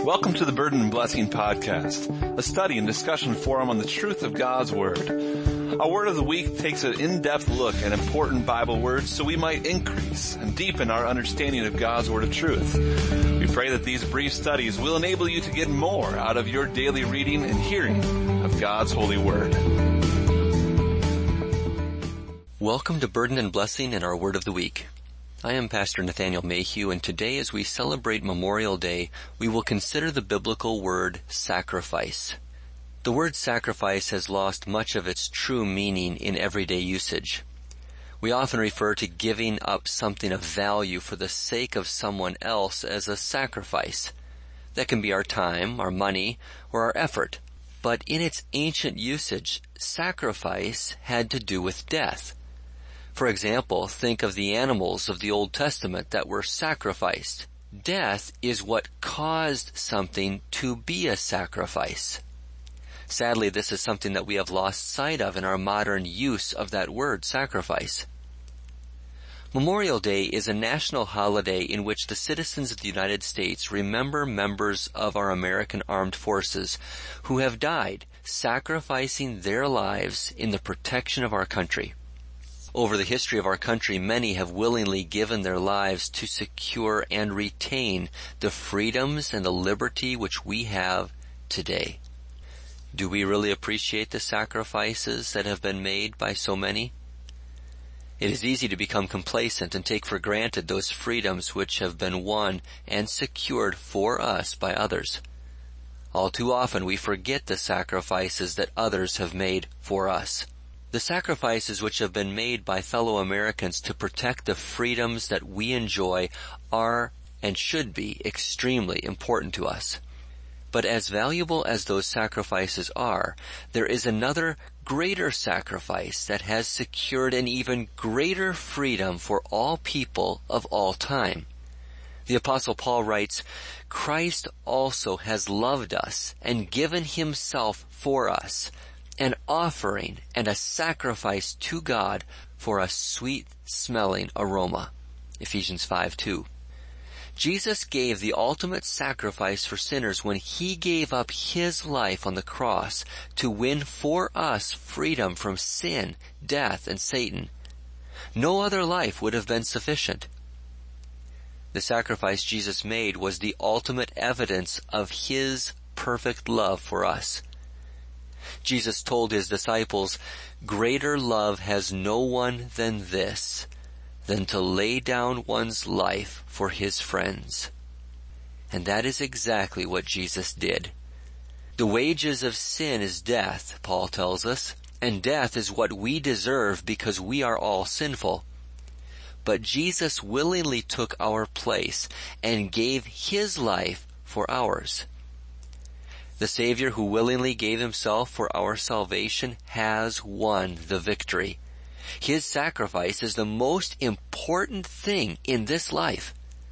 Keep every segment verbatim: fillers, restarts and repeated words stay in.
Welcome to the Burden and Blessing Podcast, a study and discussion forum on the truth of God's Word. Our Word of the Week takes an in-depth look at important Bible words so we might increase and deepen our understanding of God's Word of truth. We pray that these brief studies will enable you to get more out of your daily reading and hearing of God's holy Word. Welcome to Burden and Blessing and our Word of the Week. I am Pastor Nathaniel Mayhew, and today as we celebrate Memorial Day, we will consider the biblical word sacrifice. The word sacrifice has lost much of its true meaning in everyday usage. We often refer to giving up something of value for the sake of someone else as a sacrifice. That can be our time, our money, or our effort. But in its ancient usage, sacrifice had to do with death. For example, think of the animals of the Old Testament that were sacrificed. Death is what caused something to be a sacrifice. Sadly, this is something that we have lost sight of in our modern use of that word, sacrifice. Memorial Day is a national holiday in which the citizens of the United States remember members of our American armed forces who have died, sacrificing their lives in the protection of our country. Over the history of our country, many have willingly given their lives to secure and retain the freedoms and the liberty which we have today. Do we really appreciate the sacrifices that have been made by so many? It is easy to become complacent and take for granted those freedoms which have been won and secured for us by others. All too often we forget the sacrifices that others have made for us. The sacrifices which have been made by fellow Americans to protect the freedoms that we enjoy are and should be extremely important to us. But as valuable as those sacrifices are, there is another greater sacrifice that has secured an even greater freedom for all people of all time. The Apostle Paul writes, "Christ also has loved us and given himself for us, an offering and a sacrifice to God for a sweet-smelling aroma." Ephesians five two. Jesus gave the ultimate sacrifice for sinners when he gave up his life on the cross to win for us freedom from sin, death, and Satan. No other life would have been sufficient. The sacrifice Jesus made was the ultimate evidence of his perfect love for us. Jesus told his disciples, "Greater love has no one than this, than to lay down one's life for his friends." And that is exactly what Jesus did. The wages of sin is death, Paul tells us, and death is what we deserve because we are all sinful. But Jesus willingly took our place and gave his life for ours. The Savior who willingly gave himself for our salvation has won the victory. His sacrifice is the most important thing in this life.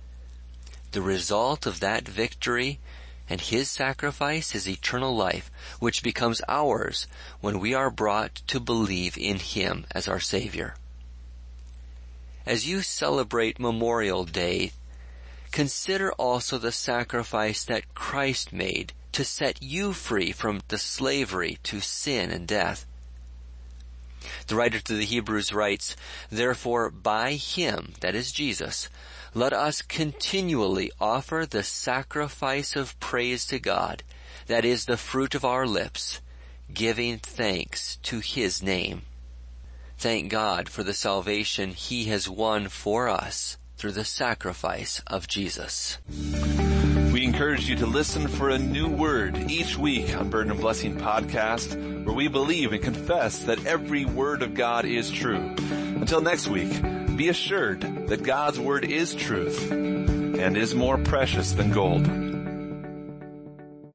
The result of that victory and his sacrifice is eternal life, which becomes ours when we are brought to believe in him as our Savior. As you celebrate Memorial Day, consider also the sacrifice that Christ made to set you free from the slavery to sin and death. The writer to the Hebrews writes, "Therefore by him," that is Jesus, "let us continually offer the sacrifice of praise to God, that is the fruit of our lips, giving thanks to his name." Thank God for the salvation he has won for us through the sacrifice of Jesus. We encourage you to listen for a new word each week on Burden and Blessing Podcast, where we believe and confess that every word of God is true. Until next week, be assured that God's word is truth and is more precious than gold.